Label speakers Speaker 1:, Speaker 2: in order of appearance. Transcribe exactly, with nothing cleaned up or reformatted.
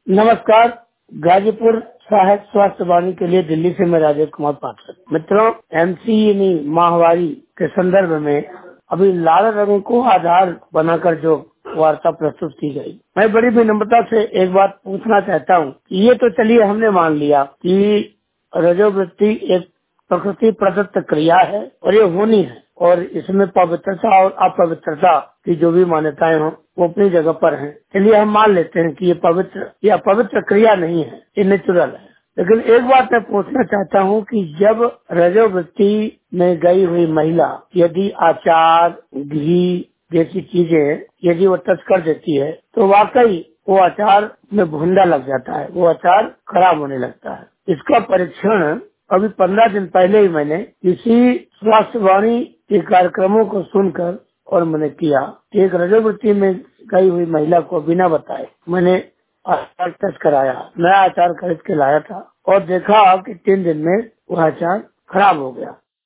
Speaker 1: नमस्कार। गाजीपुर सहायक स्वास्थ्य वाणी के लिए दिल्ली से मैं राजेश कुमार पाठक। मित्रों, एमसी यानी माहवारी के संदर्भ में अभी लाल रंग को आधार बनाकर जो वार्ता प्रस्तुत की गई, मैं बड़ी विनम्रता से एक बात पूछना चाहता हूँ। ये तो चलिए हमने मान लिया कि रजोवृत्ति एक प्रकृति प्रदत्त क्रिया है और ये होनी है, और इसमें पवित्रता और अपवित्रता की जो भी मान्यताएं हो वो अपनी जगह पर हैं। चलिए हम मान लेते हैं कि ये पवित्र या पवित्र क्रिया नहीं है, ये नेचुरल है। लेकिन एक बात मैं पूछना चाहता हूँ कि जब रजोवृत्ति में गई हुई महिला यदि आचार, घी जैसी चीजें यदि वो टच कर देती है तो वाकई वो अचार में भूंडा लग जाता है, वो अचार खराब होने लगता है। इसका परीक्षण अभी पंद्रह दिन पहले ही मैंने इसी स्वास्थ्य वाणी के कार्यक्रमों को सुनकर और मैंने किया। एक रजोवृत्ति में गई हुई महिला को बिना बताए मैंने अचार टेस्ट कराया, नया अचार खरीद के लाया था और देखा कि तीन दिन में वह अचार खराब हो गया।